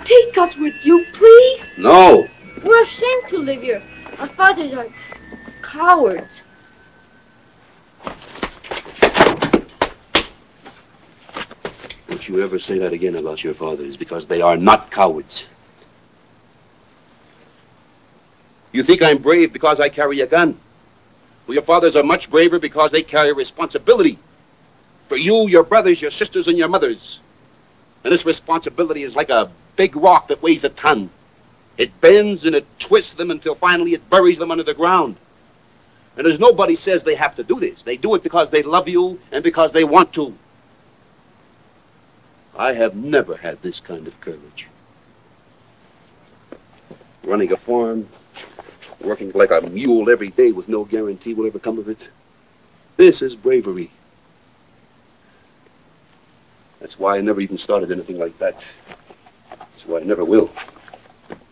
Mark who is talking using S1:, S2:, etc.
S1: Take us with you, please.
S2: No.
S1: We're ashamed to live here. Our fathers are cowards.
S2: Don't you ever say that again about your fathers, because they are not cowards. You think I'm brave because I carry a gun? Well, your fathers are much braver because they carry responsibility. For you, your brothers, your sisters, and your mothers. And this responsibility is like a big rock that weighs a ton. It bends and it twists them until finally it buries them under the ground. And as nobody says they have to do this, they do it because they love you and because they want to. I have never had this kind of courage. Running a farm, working like a mule every day with no guarantee will ever come of it. This is bravery. That's why I never even started anything like that. That's why I never will.